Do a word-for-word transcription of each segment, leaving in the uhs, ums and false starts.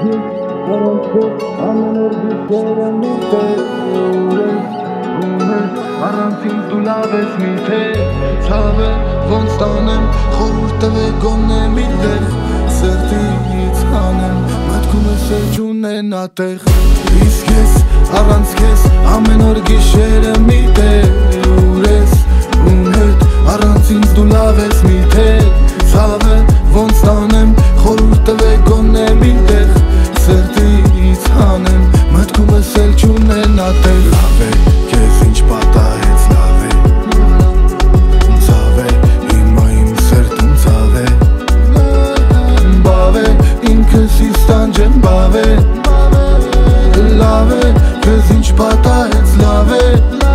Առանցին դու լավ ես միթե Ցավ է ոնց տանեմ խորուրդը վեգոնն է միտեղ Սրտից հանեմ մատքում ես էլ չունեն ատեղ Իսկ ես առանց քեզ ամեն օր գիշերը միտեղ Ուր ես ում հետ առանց ինձ դու լավ ես միթե Ցավ է ոնց տանեմ խորուրդը վեգոնն է միտեղ Սրտից հանեմ մատքում ես էլ չունեն ատեղ Լավ է քեզ ինչ պատահեց լավ է Ցավ է հիմա իմ սրտում ցավ է Բավ է ինքս ինձ տանջեմ բավ է Լավ է քեզ ինչ պատահեց լավ է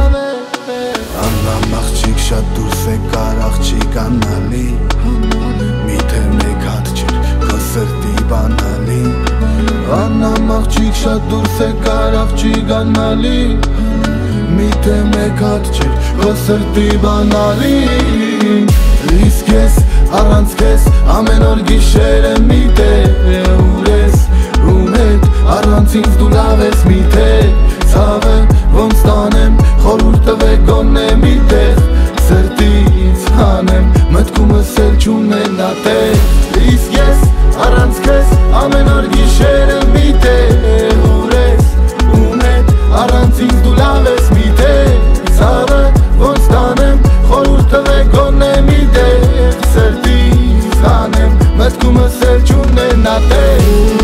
Աննամ աղջիկ շատ դուրս է կար աղջիկ անալի Միթե մեկ հատ չէր քո սրտի բանալի Աննամ աղջիկ շատ դուրս է կար աղջիկ անալի Միթե մեկ հատ չէր քո սրտի բանալի Իսկ ես առանց քեզ ամեն օր գիշերը միտեղ Ուր ես ում հետ առանց ինձ դու լավ ես միթե Ցավ է ոնց տանեմ խորուրդը վեգոնն է միտեղ Սրտից հանեմ մտքումս էլ չունեն ատեղ Իսկ ես առանց քեզ ամեն օր գիշերը միտեղ Ուր ես ում հետ առանց ինձ դու լավ ես միթե Ցավ է ոնց տանեմ խորուրդը վեգոնն է միտեղ Սրտից հանեմ մտքումս էլ չունեն ատեղ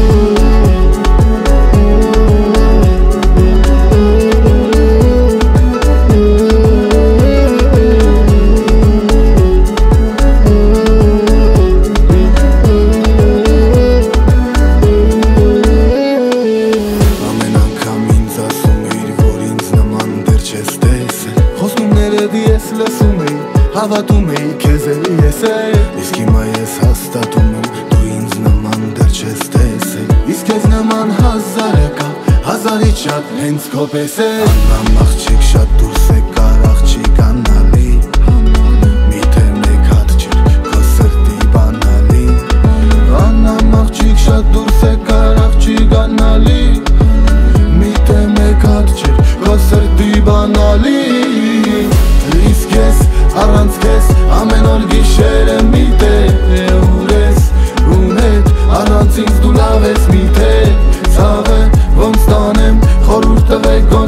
Հավատում էի քեզ էլի ես է Իսկ հիմա ես հաստատում եմ դու ինձ նման դեռ չես տեսել Իսկ քեզ նման հազարը կա հազարից շատ հենց քո պես է Աննամ աղջիկ շատ դուրս է կար աղջիկ անալի Միթե մեկ հատ չէր քո սրտի բանալի Աննամ աղջիկ շատ դուրս է կար աղջիկ անալի Միթե մեկ հատ չէր քո սրտի բանալի Իսկ ես առանց քեզ ամեն օր գիշերը միտեղ Ուր ես ում հետ առանց ինձ դու լավ ես միթե Ցավ է ոնց տանեմ խորուրդը վեգոն